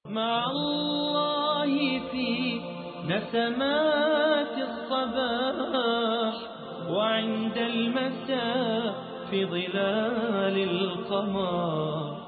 مع الله في نسمات الصباح وعند المساء في ظلال القمر.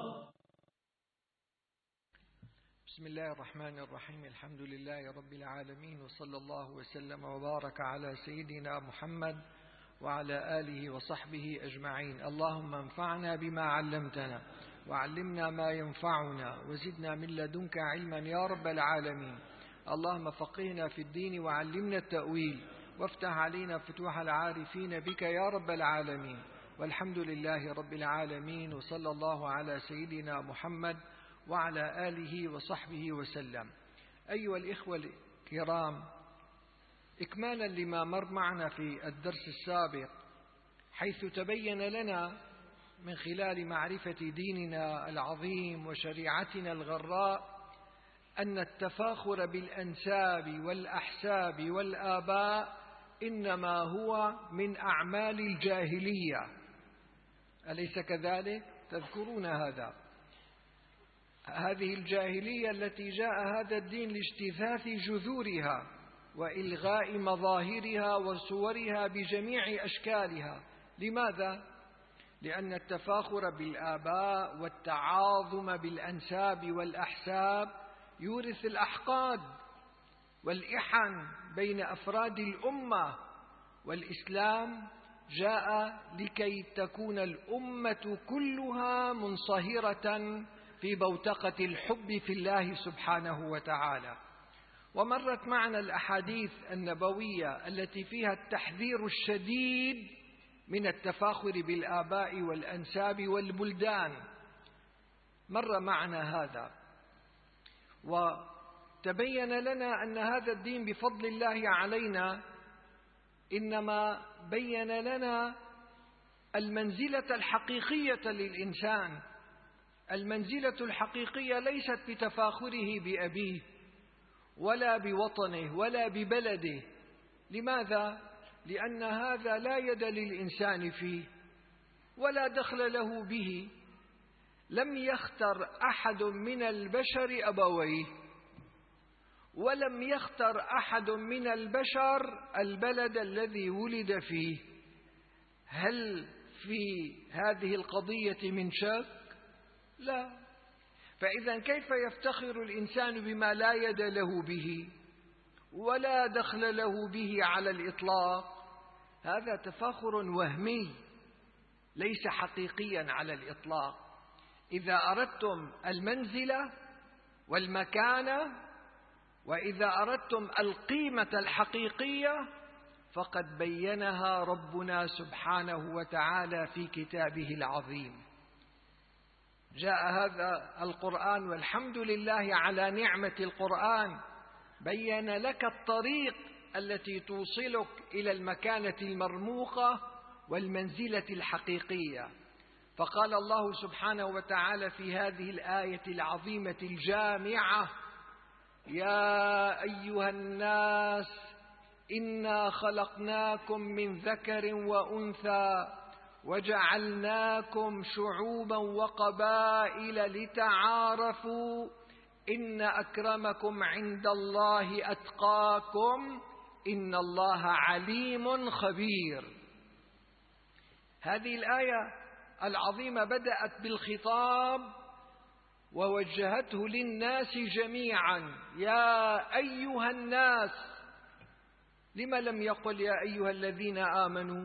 بسم الله الرحمن الرحيم. الحمد لله رب العالمين، وصلى الله وسلم وبارك على سيدنا محمد وعلى آله وصحبه أجمعين. اللهم انفعنا بما علمتنا وعلمنا ما ينفعنا وزدنا من لدنك علما يا رب العالمين. اللهم فقهنا في الدين وعلمنا التأويل وافتح علينا فتوح العارفين بك يا رب العالمين. والحمد لله رب العالمين، وصلى الله على سيدنا محمد وعلى آله وصحبه وسلم. أيها الإخوة الكرام، إكمالا لما مر معنا في الدرس السابق، حيث تبين لنا من خلال معرفة ديننا العظيم وشريعتنا الغراء أن التفاخر بالأنساب والأحساب والآباء إنما هو من أعمال الجاهلية، أليس كذلك؟ تذكرون هذه الجاهلية التي جاء هذا الدين لاجتثاث جذورها وإلغاء مظاهرها وصورها بجميع أشكالها. لماذا؟ لأن التفاخر بالآباء والتعاظم بالأنساب والأحساب يورث الأحقاد والإحن بين أفراد الأمة، والإسلام جاء لكي تكون الأمة كلها منصهرة في بوتقة الحب في الله سبحانه وتعالى. ومرت معنا الأحاديث النبوية التي فيها التحذير الشديد من التفاخر بالآباء والأنساب والبلدان، مر معنا هذا، وتبين لنا أن هذا الدين بفضل الله علينا إنما بين لنا المنزلة الحقيقية للإنسان. المنزلة الحقيقية ليست بتفاخره بأبيه ولا بوطنه ولا ببلده. لماذا؟ لأن هذا لا يد للإنسان فيه ولا دخل له به. لم يختر أحد من البشر أبويه، ولم يختر أحد من البشر البلد الذي ولد فيه. هل في هذه القضية من شك؟ لا. فإذا كيف يفتخر الإنسان بما لا يد له به ولا دخل له به على الإطلاق؟ هذا تفاخر وهمي ليس حقيقيا على الإطلاق. إذا أردتم المنزلة والمكانة وإذا أردتم القيمة الحقيقية فقد بينها ربنا سبحانه وتعالى في كتابه العظيم. جاء هذا القرآن، والحمد لله على نعمة القرآن، بين لك الطريق التي توصلك إلى المكانة المرموقة والمنزلة الحقيقية. فقال الله سبحانه وتعالى في هذه الآية العظيمة الجامعة: يا أيها الناس إنا خلقناكم من ذكر وأنثى وجعلناكم شعوبا وقبائل لتعارفوا إن أكرمكم عند الله أتقاكم إن الله عليم خبير. هذه الآية العظيمة بدأت بالخطاب ووجهته للناس جميعا: يا أيها الناس. لما لم يقل يا أيها الذين آمنوا،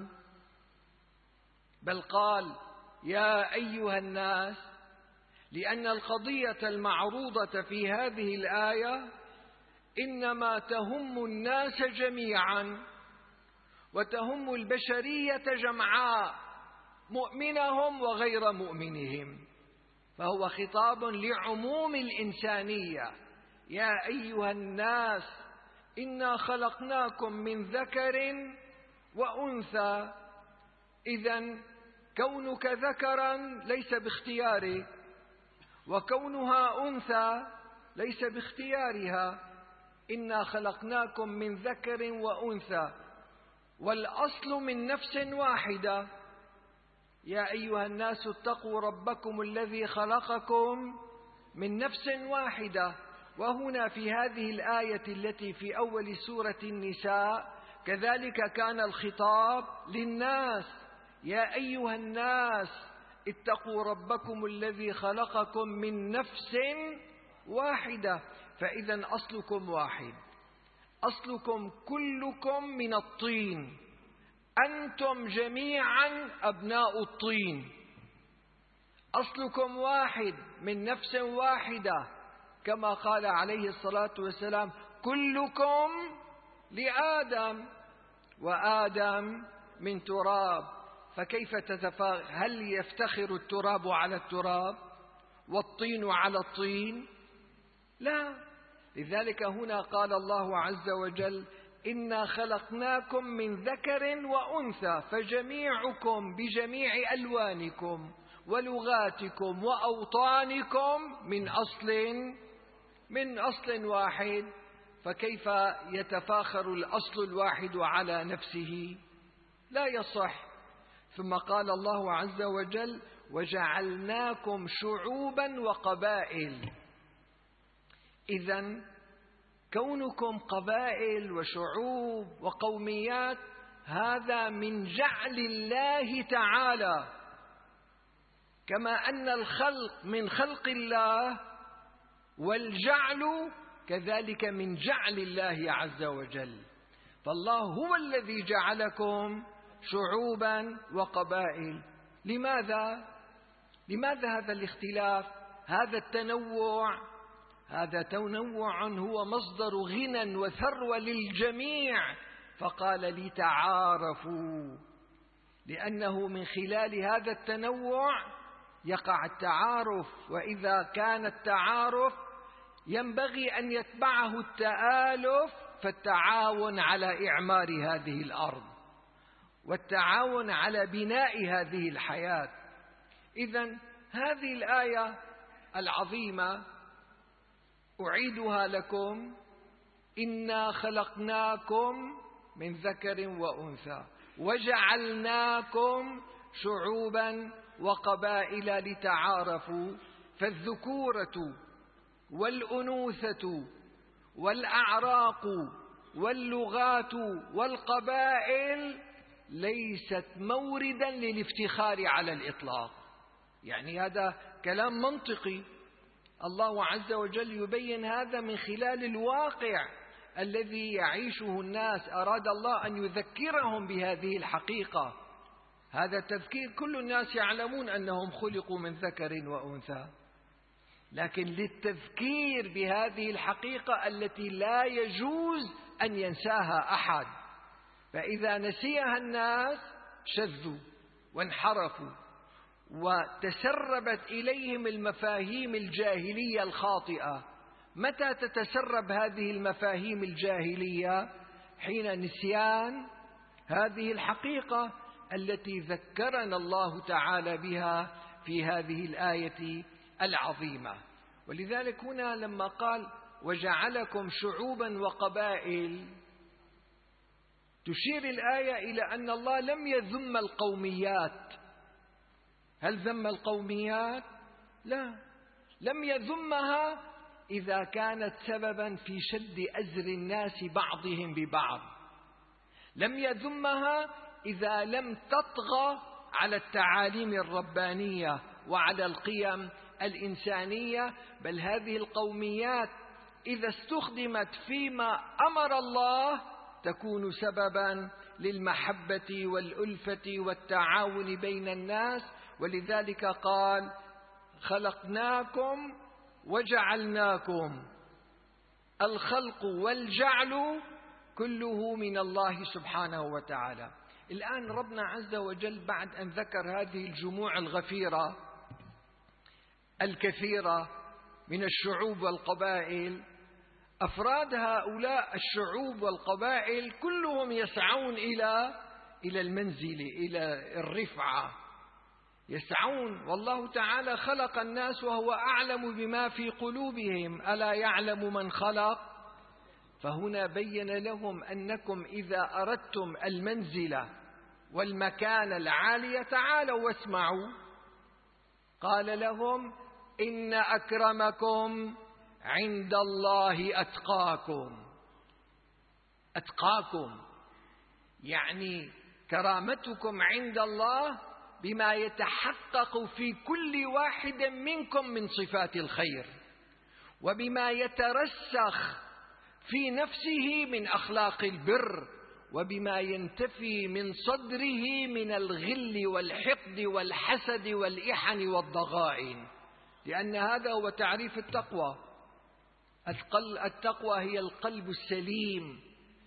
بل قال يا أيها الناس؟ لأن القضية المعروضة في هذه الآية إنما تهم الناس جميعا وتهم البشرية جمعاء، مؤمنهم وغير مؤمنهم، فهو خطاب لعموم الإنسانية. يا أيها الناس إنا خلقناكم من ذكر وأنثى. إذن كونك ذكرا ليس باختيارك، وكونها أنثى ليس باختيارها. إنا خلقناكم من ذكر وأنثى، والأصل من نفس واحدة. يا أيها الناس اتقوا ربكم الذي خلقكم من نفس واحدة. وهنا في هذه الآية التي في أول سورة النساء كذلك كان الخطاب للناس: يا أيها الناس اتقوا ربكم الذي خلقكم من نفس واحدة. فإذا أصلكم واحد، أصلكم كلكم من الطين، أنتم جميعا أبناء الطين، أصلكم واحد من نفس واحدة، كما قال عليه الصلاة والسلام: كلكم لآدم وآدم من تراب. فكيف هل يفتخر التراب على التراب والطين على الطين؟ لا. لذلك هنا قال الله عز وجل: إنا خلقناكم من ذكر وأنثى فجميعكم بجميع ألوانكم ولغاتكم وأوطانكم من أصل واحد. فكيف يتفاخر الأصل الواحد على نفسه؟ لا يصح. ثم قال الله عز وجل: وجعلناكم شعوبا وقبائل. إذن كونكم قبائل وشعوب وقوميات هذا من جعل الله تعالى، كما أن الخلق من خلق الله، والجعل كذلك من جعل الله عز وجل. فالله هو الذي جعلكم شعوبا وقبائل. لماذا هذا الاختلاف، هذا التنوع؟ هذا تنوع هو مصدر غنى وثروة للجميع. فقال: لتعارفوا، لأنه من خلال هذا التنوع يقع التعارف، وإذا كان التعارف ينبغي أن يتبعه التآلف، فالتعاون على إعمار هذه الأرض والتعاون على بناء هذه الحياة. إذن هذه الآية العظيمة أعيدها لكم: إنا خلقناكم من ذكر وأنثى وجعلناكم شعوبا وقبائل لتعارفوا. فالذكورة والأنوثة والأعراق واللغات والقبائل ليست موردا للافتخار على الإطلاق. يعني هذا كلام منطقي. الله عز وجل يبين هذا من خلال الواقع الذي يعيشه الناس. أراد الله أن يذكرهم بهذه الحقيقة. هذا التذكير كل الناس يعلمون أنهم خلقوا من ذكر وأنثى، لكن للتذكير بهذه الحقيقة التي لا يجوز أن ينساها أحد. فإذا نسيها الناس شذوا وانحرفوا، وتسربت إليهم المفاهيم الجاهلية الخاطئة. متى تتسرب هذه المفاهيم الجاهلية؟ حين نسيان هذه الحقيقة التي ذكرنا الله تعالى بها في هذه الآية العظيمة. ولذلك هنا لما قال: وجعلكم شعوبا وقبائل، تشير الآية إلى أن الله لم يذم القوميات. هل ذم القوميات؟ لا، لم يذمها إذا كانت سببا في شد أزر الناس بعضهم ببعض، لم يذمها إذا لم تطغى على التعاليم الربانية وعلى القيم الإنسانية. بل هذه القوميات إذا استخدمت فيما أمر الله تكون سببا للمحبة والألفة والتعاون بين الناس. ولذلك قال: خلقناكم وجعلناكم. الخلق والجعل كله من الله سبحانه وتعالى. الآن ربنا عز وجل بعد أن ذكر هذه الجموع الغفيرة الكثيرة من الشعوب والقبائل، أفراد هؤلاء الشعوب والقبائل كلهم يسعون إلى المنزل، إلى الرفعة، يسعون. والله تعالى خلق الناس وهو أعلم بما في قلوبهم، ألا يعلم من خلق؟ فهنا بين لهم أنكم إذا أردتم المنزلة والمكان العالية تعالوا واسمعوا. قال لهم: إن أكرمكم عند الله أتقاكم. أتقاكم يعني كرامتكم عند الله بما يتحقق في كل واحد منكم من صفات الخير، وبما يترسخ في نفسه من أخلاق البر، وبما ينتفي من صدره من الغل والحقد والحسد والإحن والضغائن، لأن هذا هو تعريف التقوى. التقوى هي القلب السليم،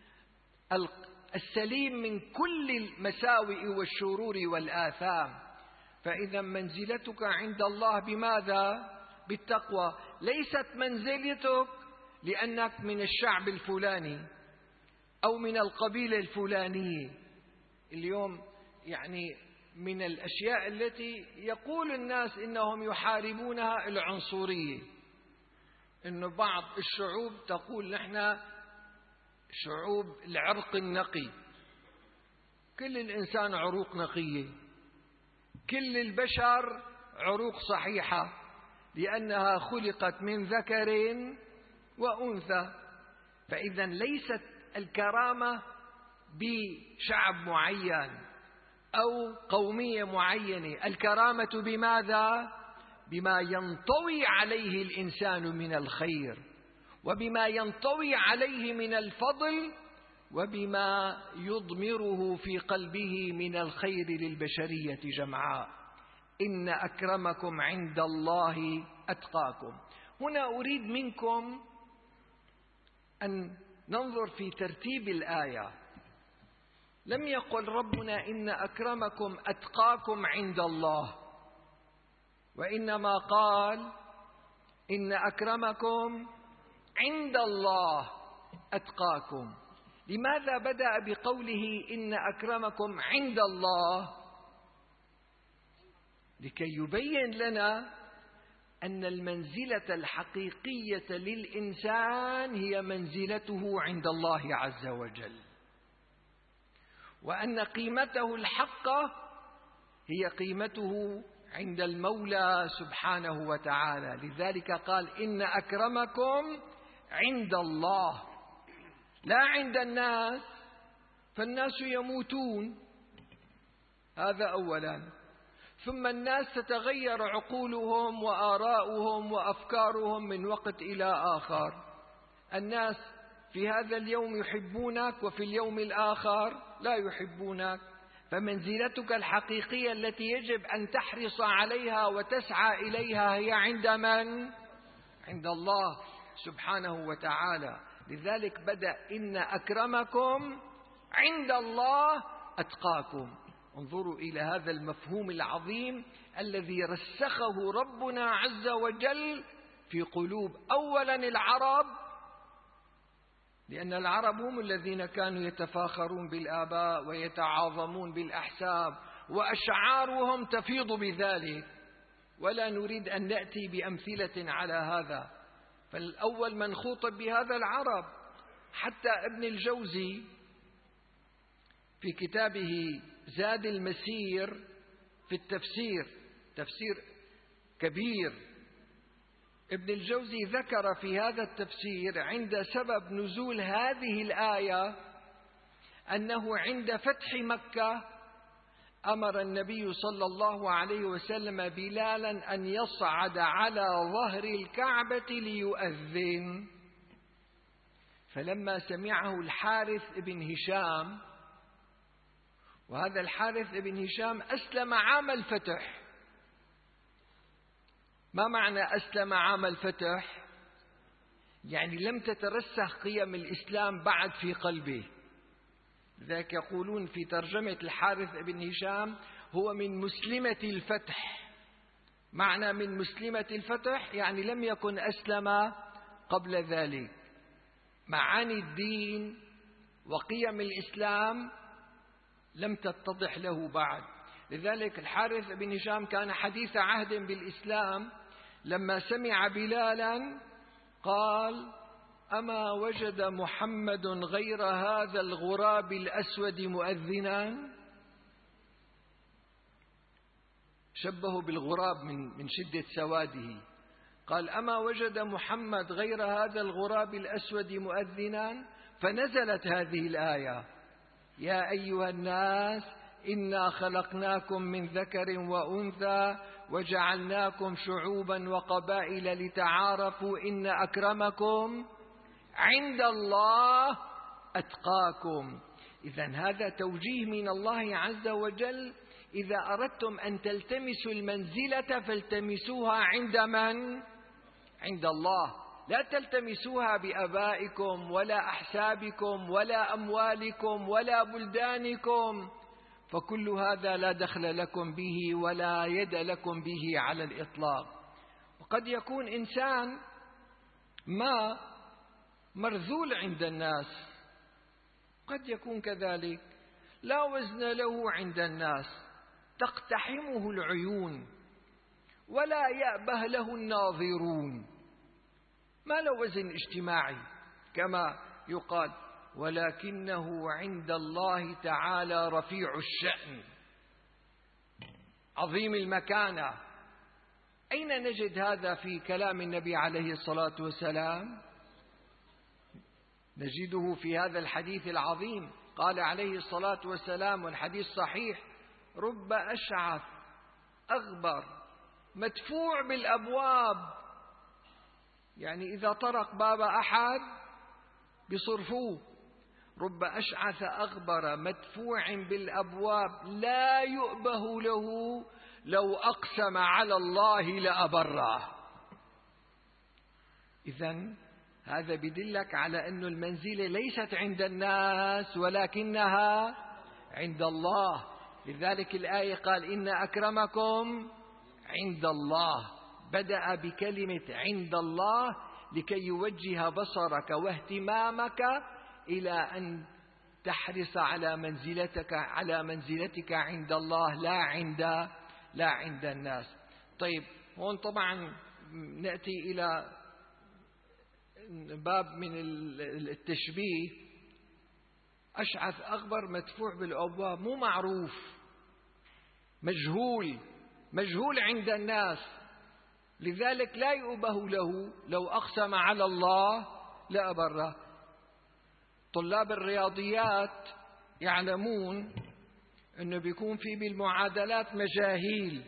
السليم من كل المساوئ والشرور والآثام. فإذا منزلتك عند الله بماذا؟ بالتقوى. ليست منزلتك لأنك من الشعب الفلاني أو من القبيلة الفلانية. اليوم يعني من الأشياء التي يقول الناس إنهم يحاربونها العنصرية، إنه بعض الشعوب تقول نحن شعوب العرق النقي. كل الإنسان عروق نقية، كل البشر عروق صحيحة، لأنها خلقت من ذكر وأنثى. فإذا ليست الكرامة بشعب معين أو قومية معينة. الكرامة بماذا؟ بما ينطوي عليه الإنسان من الخير، وبما ينطوي عليه من الفضل، وبما يضمره في قلبه من الخير للبشرية جمعاء. إن أكرمكم عند الله أتقاكم. هنا أريد منكم أن ننظر في ترتيب الآية. لم يقل ربنا إن أكرمكم أتقاكم عند الله، وإنما قال إن أكرمكم عند الله أتقاكم. لماذا بدأ بقوله إن أكرمكم عند الله؟ لكي يبين لنا أن المنزلة الحقيقية للإنسان هي منزلته عند الله عز وجل، وأن قيمته الحقة هي قيمته عند المولى سبحانه وتعالى. لذلك قال إن أكرمكم عند الله، لا عند الناس، فالناس يموتون، هذا أولا. ثم الناس تتغير عقولهم وآراؤهم وأفكارهم من وقت إلى آخر. الناس في هذا اليوم يحبونك، وفي اليوم الآخر لا يحبونك. فمنزلتك الحقيقية التي يجب أن تحرص عليها وتسعى إليها هي عند من؟ عند الله سبحانه وتعالى. لذلك بدأ إن أكرمكم عند الله أتقاكم. انظروا إلى هذا المفهوم العظيم الذي رسخه ربنا عز وجل في قلوب أولا العرب، لأن العرب هم الذين كانوا يتفاخرون بالآباء ويتعاظمون بالأحساب، وأشعارهم تفيض بذلك، ولا نريد أن نأتي بأمثلة على هذا. فالأول من خوطب بهذا العرب. حتى ابن الجوزي في كتابه زاد المسير في التفسير، تفسير كبير، ابن الجوزي ذكر في هذا التفسير عند سبب نزول هذه الآية أنه عند فتح مكة أمر النبي صلى الله عليه وسلم بلالا أن يصعد على ظهر الكعبة ليؤذن. فلما سمعه الحارث بن هشام، وهذا الحارث بن هشام أسلم عام الفتح. ما معنى أسلم عام الفتح؟ يعني لم تترسخ قيم الإسلام بعد في قلبه. لذلك يقولون في ترجمة الحارث بن هشام هو من مسلمة الفتح. معنى من مسلمة الفتح يعني لم يكن أسلم قبل ذلك. معاني الدين وقيم الإسلام لم تتضح له بعد. لذلك الحارث بن هشام كان حديث عهد بالإسلام. لما سمع بلالا قال: أما وجد محمد غير هذا الغراب الأسود مؤذنا؟ شبهه بالغراب من شدة سواده. قال: أما وجد محمد غير هذا الغراب الأسود مؤذنا؟ فنزلت هذه الآية: يا أيها الناس إنا خلقناكم من ذكر وأنثى وجعلناكم شعوبا وقبائل لتعارفوا إن أكرمكم عند الله أتقاكم. إذن هذا توجيه من الله عز وجل: إذا أردتم أن تلتمسوا المنزلة فالتمسوها عند من؟ عند الله. لا تلتمسوها بآبائكم ولا أحسابكم ولا أموالكم ولا بلدانكم، فكل هذا لا دخل لكم به ولا يد لكم به على الإطلاق. وقد يكون إنسان ما مرذول عند الناس، قد يكون كذلك، لا وزن له عند الناس، تقتحمه العيون ولا يأبه له الناظرون، ما له وزن اجتماعي كما يقال، ولكنه عند الله تعالى رفيع الشأن عظيم المكانة. أين نجد هذا في كلام النبي عليه الصلاة والسلام؟ نجده في هذا الحديث العظيم. قال عليه الصلاة والسلام والحديث صحيح: رب أشعث أغبر مدفوع بالأبواب، يعني إذا طرق باب أحد بصرفوه. رب أشعث أغبر مدفوع بالأبواب لا يؤبه له لو أقسم على الله لأبره. إذن هذا بدلك على أن المنزلة ليست عند الناس ولكنها عند الله. لذلك الآية قال: إن أكرمكم عند الله، بدأ بكلمة عند الله لكي يوجه بصرك واهتمامك إلى أن تحرص على منزلتك عند الله لا عند الناس. طيب، هون طبعا نأتي إلى باب من التشبيه. أشعث أغبر مدفوع بالأبواب، مو معروف، مجهول عند الناس، لذلك لا يؤبه له لو أقسم على الله لأبره. طلاب الرياضيات يعلمون أنه بيكون في بالمعادلات مجاهيل،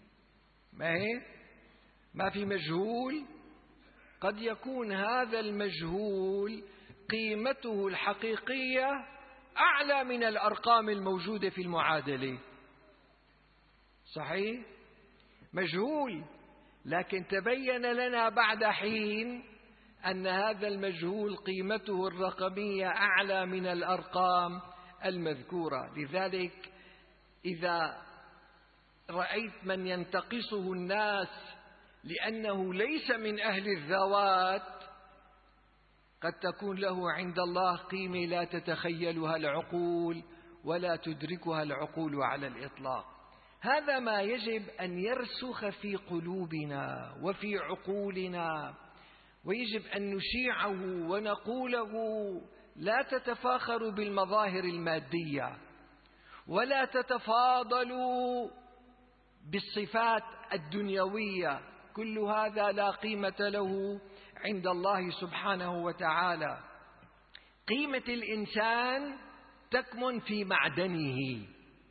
ما في مجهول. قد يكون هذا المجهول قيمته الحقيقية أعلى من الأرقام الموجودة في المعادلة. صحيح؟ مجهول، لكن تبين لنا بعد حين أن هذا المجهول قيمته الرقمية أعلى من الأرقام المذكورة. لذلك إذا رأيت من ينتقصه الناس لأنه ليس من أهل الذوات، قد تكون له عند الله قيمة لا تتخيلها العقول ولا تدركها العقول على الإطلاق. هذا ما يجب أن يرسخ في قلوبنا وفي عقولنا، ويجب أن نشيعه ونقوله: لا تتفاخروا بالمظاهر المادية ولا تتفاضلوا بالصفات الدنيوية، كل هذا لا قيمة له عند الله سبحانه وتعالى. قيمة الإنسان تكمن في معدنه،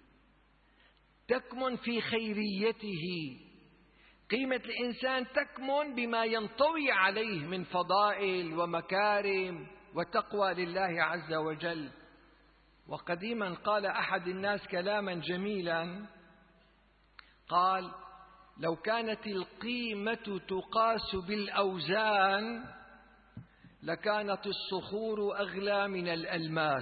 تكمن في خيريته. قيمة الإنسان تكمن بما ينطوي عليه من فضائل ومكارم وتقوى لله عز وجل. وقديما قال أحد الناس كلاما جميلا، قال: لو كانت القيمة تقاس بالأوزان لكانت الصخور أغلى من الألماس.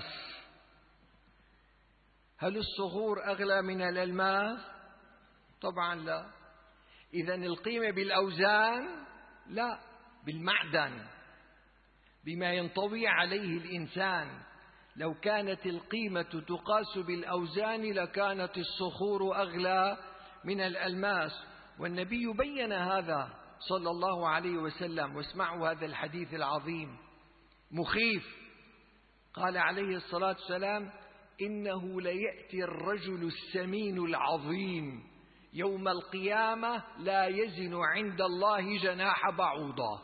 هل الصخور أغلى من الألماس؟ طبعا لا. إذن القيمة بالأوزان؟ لا، بالمعدن، بما ينطوي عليه الإنسان. لو كانت القيمة تقاس بالأوزان لكانت الصخور أغلى من الألماس. والنبي بين هذا صلى الله عليه وسلم، واسمعوا هذا الحديث العظيم مخيف. قال عليه الصلاة والسلام: إنه ليأتي الرجل السمين العظيم يوم القيامة لا يزن عند الله جناح بعوضة،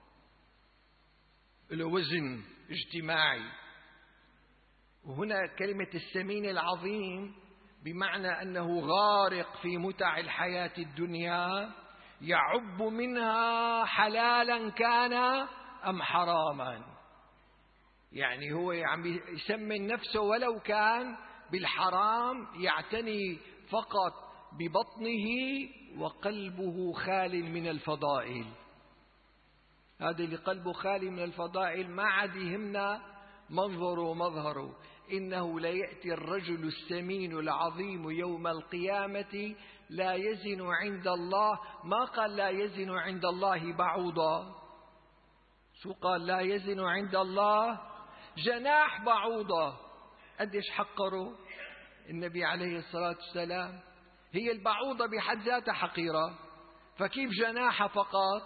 له وزن اجتماعي. وهنا كلمة السمين العظيم بمعنى أنه غارق في متع الحياة الدنيا، يعب منها حلالا كان أم حراما. يعني هو عم يسمن نفسه ولو كان بالحرام، يعتني فقط ببطنه وقلبه خال من الفضائل. هذا اللي قلبه خالي من الفضائل ما عاد يهمنا منظره ومظهره. إنه ليأتي الرجل السمين العظيم يوم القيامة لا يزن عند الله، ما قال لا يزن عند الله بعوضة، شو قال؟ لا يزن عند الله جناح بعوضة. قديش حقروا النبي عليه الصلاة والسلام؟ هي البعوضة بحد ذاتها حقيرة، فكيف جناح فقط؟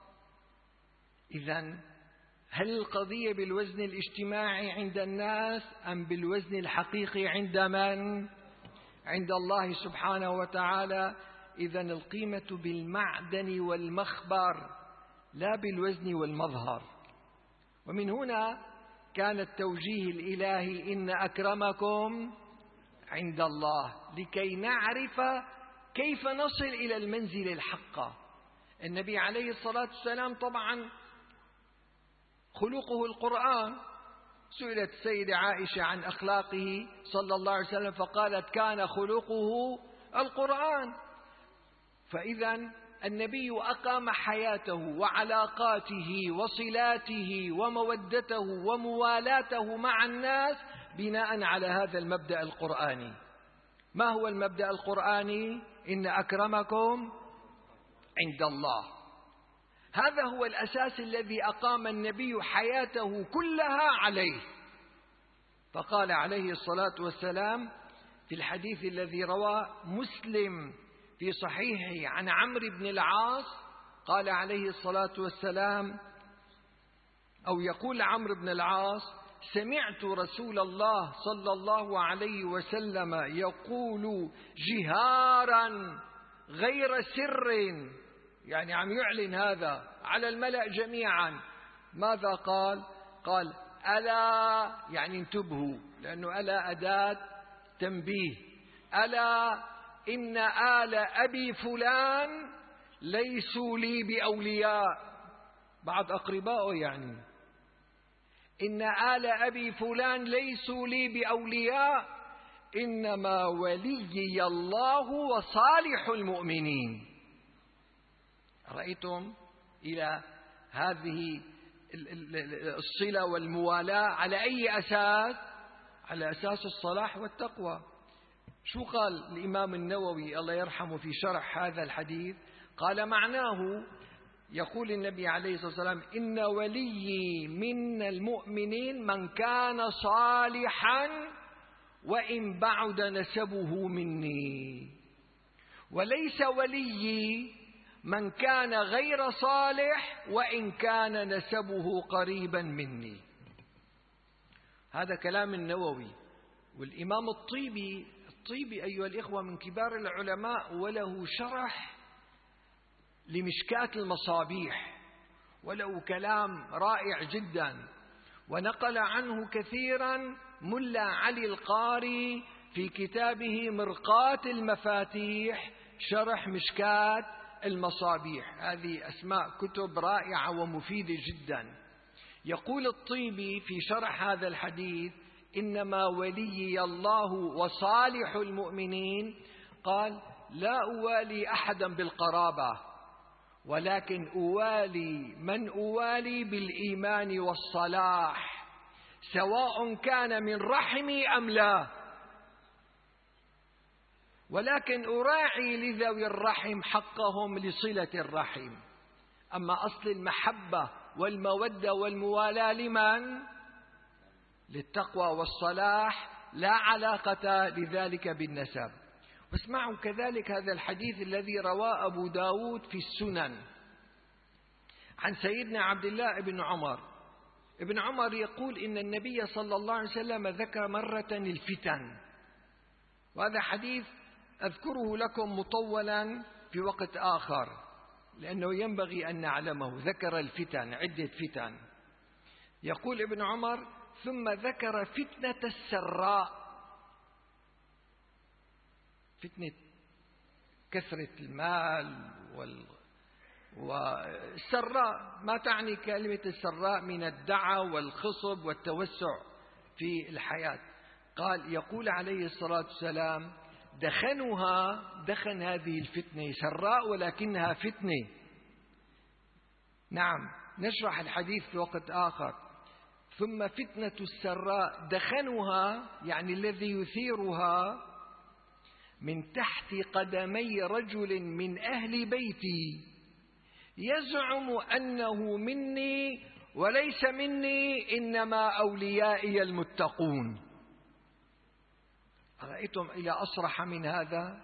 إذن هل القضية بالوزن الاجتماعي عند الناس أم بالوزن الحقيقي عند من؟ عند الله سبحانه وتعالى. إذن القيمة بالمعدن والمخبر لا بالوزن والمظهر. ومن هنا كان التوجيه الإلهي إن أكرمكم عند الله، لكي نعرف كيف نصل إلى المنزل الحقة. النبي عليه الصلاة والسلام طبعا خلقه القرآن. سئلت السيدة عائشة عن أخلاقه صلى الله عليه وسلم فقالت كان خلقه القرآن. فإذا النبي أقام حياته وعلاقاته وصلاته ومودته وموالاته مع الناس بناء على هذا المبدأ القرآني. ما هو المبدأ القرآني؟ إن أكرمكم عند الله. هذا هو الأساس الذي أقام النبي حياته كلها عليه. فقال عليه الصلاة والسلام في الحديث الذي رواه مسلم في صحيحه عن عمرو بن العاص، قال عليه الصلاة والسلام، أو يقول عمرو بن العاص: سمعت رسول الله صلى الله عليه وسلم يقول جهارا غير سر، يعني عم يعلن هذا على الملأ جميعا. ماذا قال؟ قال ألا، يعني انتبهوا، لأنه ألا أداة تنبيه. ألا إن آل أبي فلان ليسوا لي بأولياء، بعض أقربائه يعني. إن آل أبي فلان ليسوا لي بأولياء، إنما وليي الله وصالح المؤمنين. رأيتم إلى هذه الصلة والموالاة على أي أساس؟ على أساس الصلاح والتقوى. شو قال الإمام النووي الله يرحمه في شرح هذا الحديث؟ قال معناه، يقول النبي عليه الصلاة والسلام: إن وليي من المؤمنين من كان صالحا وإن بعد نسبه مني، وليس وليي من كان غير صالح وإن كان نسبه قريبا مني. هذا كلام النووي. والإمام الطيبي أيها الإخوة من كبار العلماء، وله شرح لمشكاة المصابيح، وله كلام رائع جدا، ونقل عنه كثيرا ملا علي القاري في كتابه مرقاة المفاتيح شرح مشكاة المصابيح. هذه أسماء كتب رائعة ومفيدة جدا. يقول الطيبي في شرح هذا الحديث: إنما وليي الله وصالح المؤمنين، قال: لا أوالي أحدا بالقرابة، ولكن أوالي من أوالي بالإيمان والصلاح، سواء كان من رحمي أم لا، ولكن أراعي لذوي الرحم حقهم لصلة الرحم. أما أصل المحبة والمودة والموالاة لمن؟ للتقوى والصلاح، لا علاقة لذلك بالنسب. واسمعوا كذلك هذا الحديث الذي رواه أبو داود في السنن عن سيدنا عبد الله بن عمر. ابن عمر يقول إن النبي صلى الله عليه وسلم ذكر مرة الفتن، وهذا حديث أذكره لكم مطولا في وقت آخر لأنه ينبغي أن نعلمه. ذكر الفتن، عدة فتن. يقول ابن عمر: ثم ذكر فتنة السراء، فتنة كثرة المال والسراء. ما تعني كلمة السراء من الدعة والخصب والتوسع في الحياة. قال: يقول عليه الصلاة والسلام: دخنها، دخن هذه الفتنة سراء ولكنها فتنة. نعم، نشرح الحديث في وقت آخر. ثم فتنة السراء دخنها يعني الذي يثيرها من تحت قدمي رجل من أهل بيتي يزعم أنه مني وليس مني، إنما أوليائي المتقون. أرأيتم إلى أصرح من هذا؟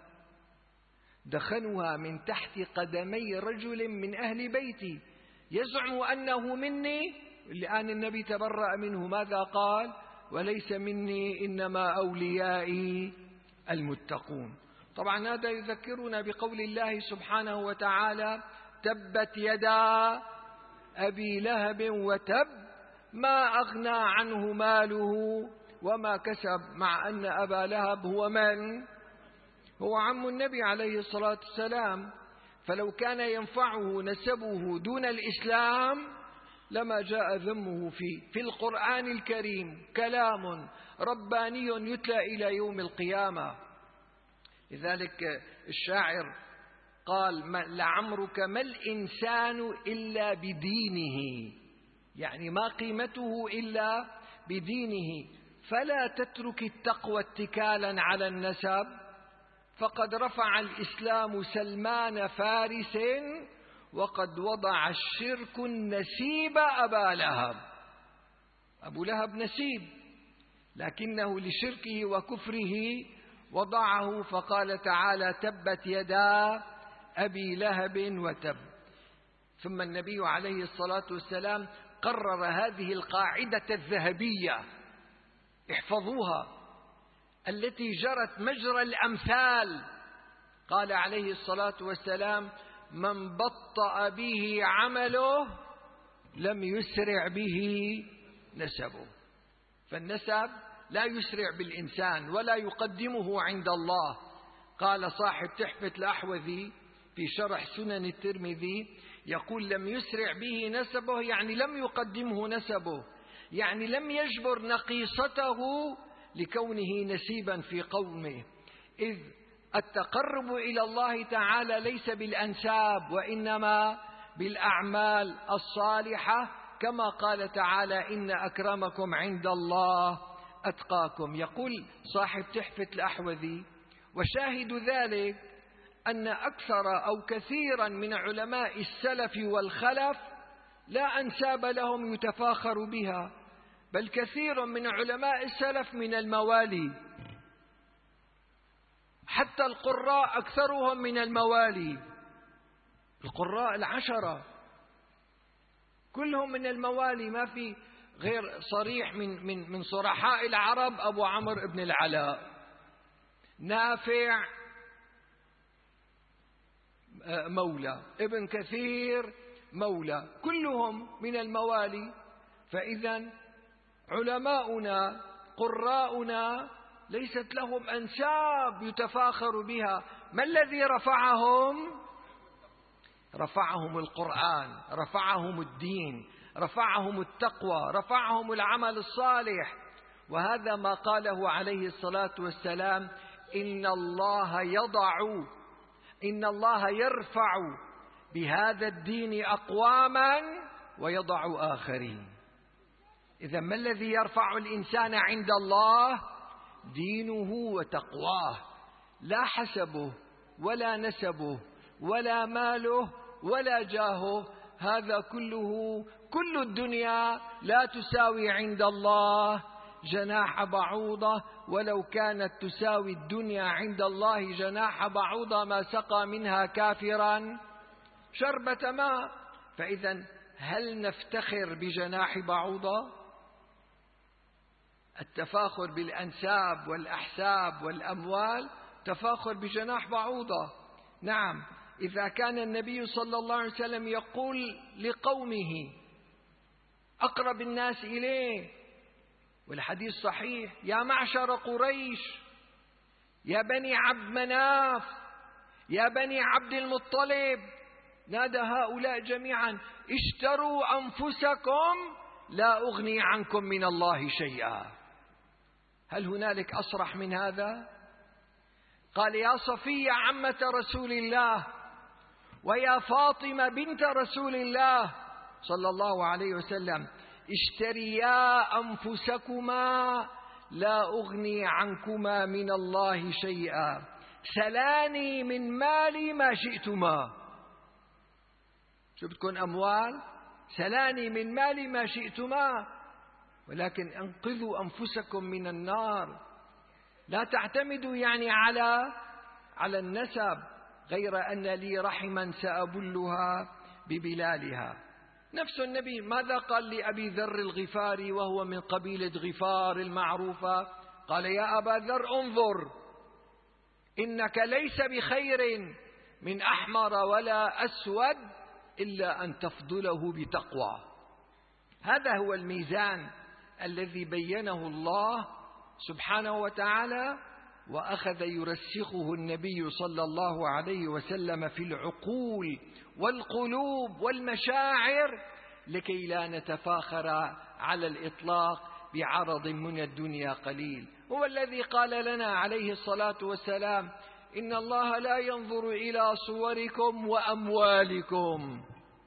دخنها من تحت قدمي رجل من أهل بيتي يزعم أنه مني. الآن النبي تبرأ منه، ماذا قال؟ وليس مني إنما أوليائي المتقون. طبعا هذا يذكرنا بقول الله سبحانه وتعالى: تبت يدا أبي لهب وتب ما أغنى عنه ماله وما كسب، مع أن أبا لهب هو من؟ هو عم النبي عليه الصلاة والسلام. فلو كان ينفعه نسبه دون الإسلام لما جاء ذمه في القرآن الكريم. كلام رباني يتلى إلى يوم القيامة. لذلك الشاعر قال: لعمرك ما الإنسان إلا بدينه، يعني ما قيمته إلا بدينه. فلا تترك التقوى اتكالا على النسب، فقد رفع الإسلام سلمان فارس وقد وضع الشرك النسيب أبا لهب. أبو لهب نسيب، لكنه لشركه وكفره وضعه، فقال تعالى: تبت يدا أبي لهب وتب. ثم النبي عليه الصلاة والسلام قرر هذه القاعدة الذهبية، احفظوها، التي جرت مجرى الأمثال. قال عليه الصلاة والسلام: من بطأ به عمله لم يسرع به نسبه. فالنسب لا يسرع بالإنسان ولا يقدمه عند الله. قال صاحب تحفة الأحوذي في شرح سنن الترمذي، يقول: لم يسرع به نسبه يعني لم يقدمه نسبه، يعني لم يجبر نقيصته لكونه نسيبا في قومه. إذ التقرب إلى الله تعالى ليس بالأنساب وإنما بالأعمال الصالحة، كما قال تعالى: إن أكرمكم عند الله أتقاكم. يقول صاحب تحفة الأحوذي: وشاهد ذلك أن أكثر أو كثيرا من علماء السلف والخلف لا أنساب لهم يتفاخر بها، بل كثير من علماء السلف من الموالي. حتى القراء أكثرهم من الموالي. القراء 10 كلهم من الموالي، ما في غير صريح من صرحاء العرب أبو عمرو بن العلاء، نافع مولى، ابن كثير مولى، كلهم من الموالي. فإذا علماؤنا قراؤنا ليست لهم أنساب يتفاخر بها. ما الذي رفعهم؟ رفعهم القرآن، رفعهم الدين، رفعهم التقوى، رفعهم العمل الصالح. وهذا ما قاله عليه الصلاة والسلام: إن الله يرفع بهذا الدين أقواما ويضع آخرين. إذا ما الذي يرفع الإنسان عند الله؟ دينه وتقواه، لا حسبه ولا نسبه ولا ماله ولا جاهه. هذا كله، كل الدنيا لا تساوي عند الله جناح بعوضة، ولو كانت تساوي الدنيا عند الله جناح بعوضة ما سقى منها كافرا شربة ماء. فإذا هل نفتخر بجناح بعوضة؟ التفاخر بالأنساب والأحساب والأموال تفاخر بجناح بعوضة. نعم، إذا كان النبي صلى الله عليه وسلم يقول لقومه أقرب الناس إليه، والحديث صحيح: يا معشر قريش، يا بني عبد مناف، يا بني عبد المطلب، نادى هؤلاء جميعا: اشتروا أنفسكم لا أغني عنكم من الله شيئا. هل هنالك أصرح من هذا؟ قال: يا صفية عمة رسول الله، ويا فاطمة بنت رسول الله صلى الله عليه وسلم، اشتريا أنفسكما لا أغني عنكما من الله شيئا، سلاني من مالي ما شئتما. شو بدكن أموال؟ سلاني من مالي ما شئتما، ولكن انقذوا أنفسكم من النار. لا تعتمدوا يعني على النسب، غير أن لي رحما سأبلها ببلالها. نفس النبي ماذا قال لأبي ذر الغفاري وهو من قبيلة غفار المعروفة؟ قال: يا أبا ذر انظر، إنك ليس بخير من أحمر ولا أسود إلا أن تفضله بتقوى. هذا هو الميزان الذي بينه الله سبحانه وتعالى، وأخذ يرسخه النبي صلى الله عليه وسلم في العقول والقلوب والمشاعر، لكي لا نتفاخر على الإطلاق بعرض من الدنيا قليل. هو الذي قال لنا عليه الصلاة والسلام: إن الله لا ينظر إلى صوركم وأموالكم،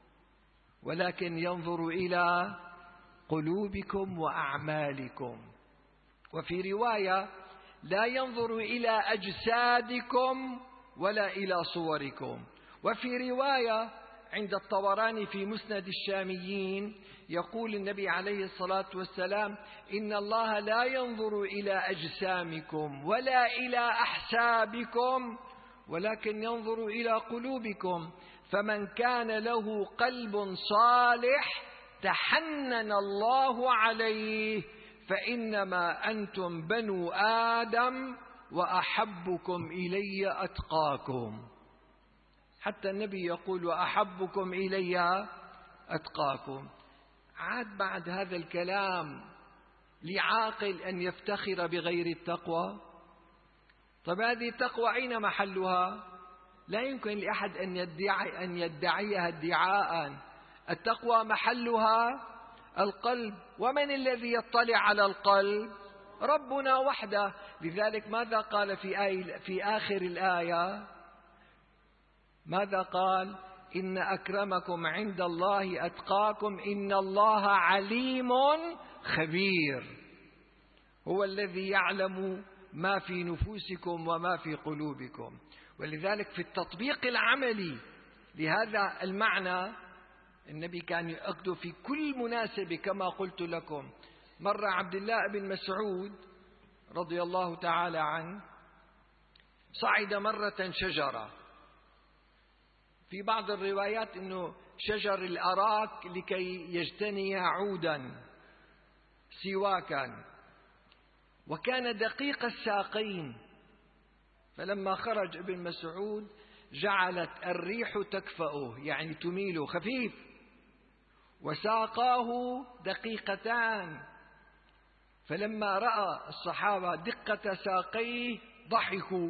ولكن ينظر إلى قلوبكم وأعمالكم. وفي رواية: لا ينظر إلى أجسادكم ولا إلى صوركم. وفي رواية عند الطبراني في مسند الشاميين يقول النبي عليه الصلاة والسلام: إن الله لا ينظر إلى أجسامكم ولا إلى أحسابكم، ولكن ينظر إلى قلوبكم، فمن كان له قلب صالح تحنن الله عليه، فإنما أنتم بنو آدم وأحبكم إلي أتقاكم. حتى النبي يقول: وأحبكم إلي أتقاكم. عاد بعد هذا الكلام لعاقل أن يفتخر بغير التقوى؟ طب هذه التقوى أين محلها؟ لا يمكن لأحد أن يدعيها ادعاء. التقوى محلها القلب، ومن الذي يطلع على القلب؟ ربنا وحده. لذلك ماذا قال في آخر الآية؟ ماذا قال؟ إن أكرمكم عند الله أتقاكم إن الله عليم خبير. هو الذي يعلم ما في نفوسكم وما في قلوبكم. ولذلك في التطبيق العملي لهذا المعنى النبي كان يؤكد في كل مناسبة كما قلت لكم. مر عبد الله بن مسعود رضي الله تعالى عنه صعد مرة شجرة، في بعض الروايات أنه شجر الأراك لكي يجتني عودا سواكا، وكان دقيق الساقين. فلما خرج ابن مسعود جعلت الريح تكفأه، يعني تميله خفيف، وساقاه دقيقتان. فلما رأى الصحابة دقة ساقيه ضحكوا،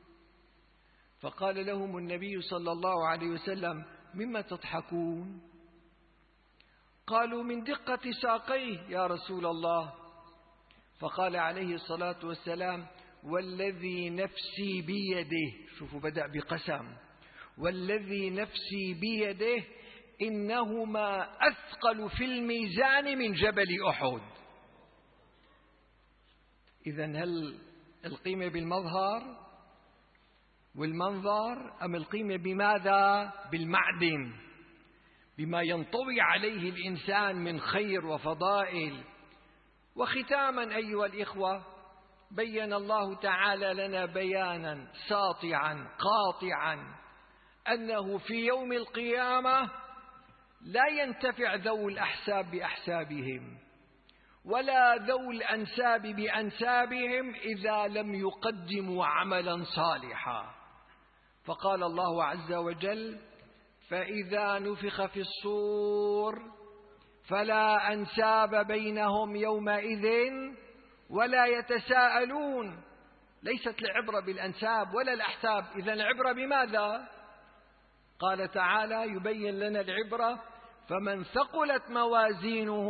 فقال لهم النبي صلى الله عليه وسلم: مما تضحكون؟ قالوا: من دقة ساقيه يا رسول الله. فقال عليه الصلاة والسلام: والذي نفسي بيده، شوفوا بدأ بقسم، والذي نفسي بيده إنهما أثقل في الميزان من جبل أحد. إذن هل القيمة بالمظهر والمنظر، أم القيمة بماذا؟ بالمعدن، بما ينطوي عليه الإنسان من خير وفضائل. وختاما أيها الإخوة، بين الله تعالى لنا بيانا ساطعا قاطعا أنه في يوم القيامة لا ينتفع ذوي الأحساب بأحسابهم، ولا ذو الأنساب بأنسابهم إذا لم يقدموا عملا صالحا. فقال الله عز وجل: فإذا نفخ في الصور فلا أنساب بينهم يومئذ ولا يتساءلون. ليست العبرة بالأنساب ولا الأحساب، إذن العبرة بماذا؟ قال تعالى يبين لنا العبرة: فمن ثقلت موازينه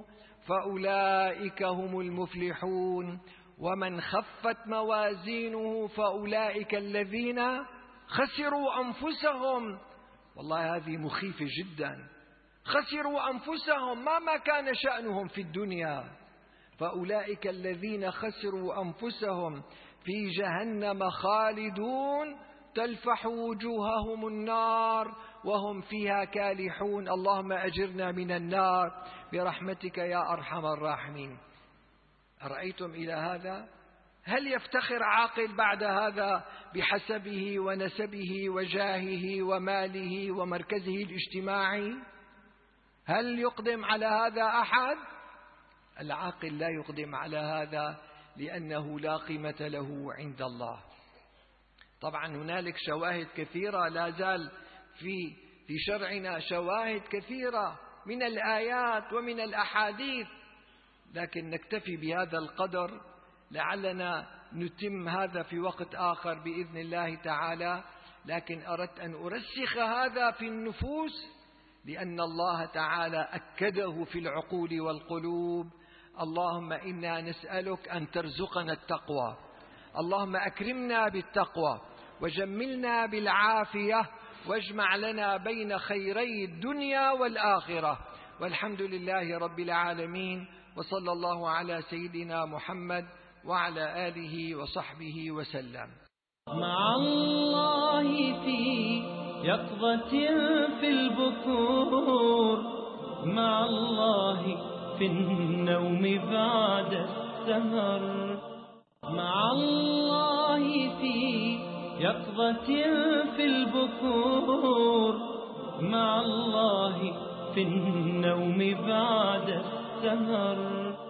فأولئك هم المفلحون، ومن خفت موازينه فأولئك الذين خسروا أنفسهم. والله هذه مخيفة جدا. خسروا أنفسهم، ما كان شأنهم في الدنيا. فأولئك الذين خسروا أنفسهم في جهنم خالدون تلفح وجوههم النار وهم فيها كالحون. اللهم أجرنا من النار برحمتك يا أرحم الراحمين. أرأيتم إلى هذا؟ هل يفتخر عاقل بعد هذا بحسبه ونسبه وجاهه وماله ومركزه الاجتماعي؟ هل يقدم على هذا أحد؟ العاقل لا يقدم على هذا، لأنه لا قيمة له عند الله. طبعا هنالك شواهد كثيرة، لا زال في شرعنا شواهد كثيرة من الآيات ومن الأحاديث، لكن نكتفي بهذا القدر، لعلنا نتم هذا في وقت آخر بإذن الله تعالى. لكن أردت أن أرسخ هذا في النفوس، لأن الله تعالى أكده في العقول والقلوب. اللهم إنا نسألك أن ترزقنا التقوى، اللهم أكرمنا بالتقوى وجملنا بالعافية، واجمع لنا بين خيري الدنيا والآخرة. والحمد لله رب العالمين، وصلى الله على سيدنا محمد وعلى آله وصحبه وسلم. مع الله في يقظة في البكور، مع الله في النوم بعد السهر، مع الله في يقظة في البكور، مع الله في النوم بعد السهر.